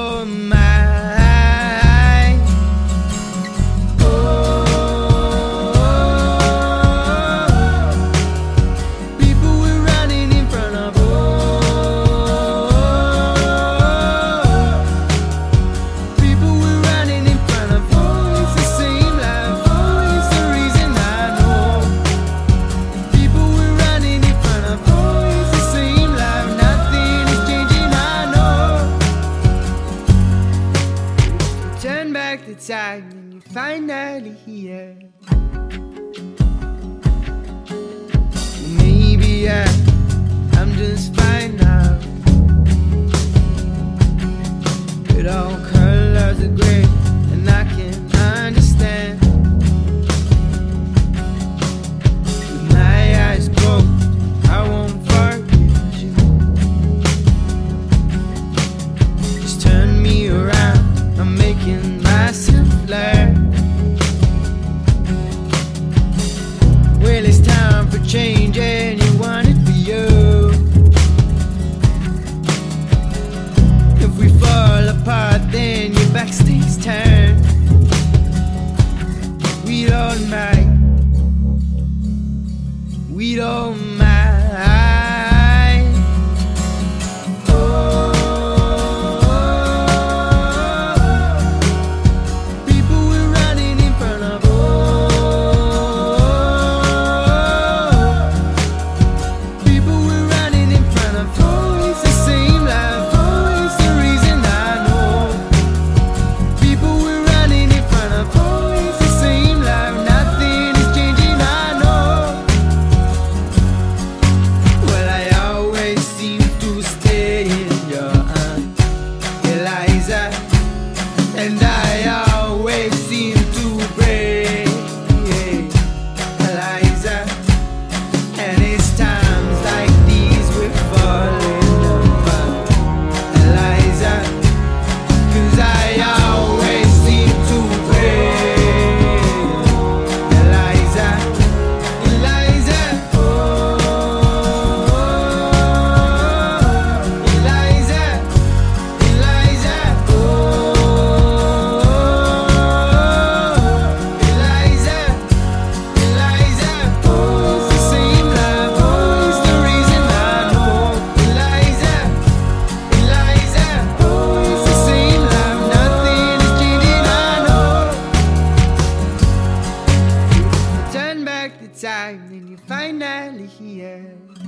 oh my. Turn back the time and you're finally here. Maybe I'm just fine now. But all colors are gray and I can understand. With my eyes closed, I won't forget you. Just turn me around, I'm making myself learn. Well, it's time for change and you want it for you. If we fall apart, then your back stays turned. We don't mind. We don't mind. And I always seem to break, Eliza. And it's times like these we're falling apart, Eliza. 'Cause I always seem to break, Eliza, Eliza, oh, Eliza, Eliza, oh. Time, then you're finally here.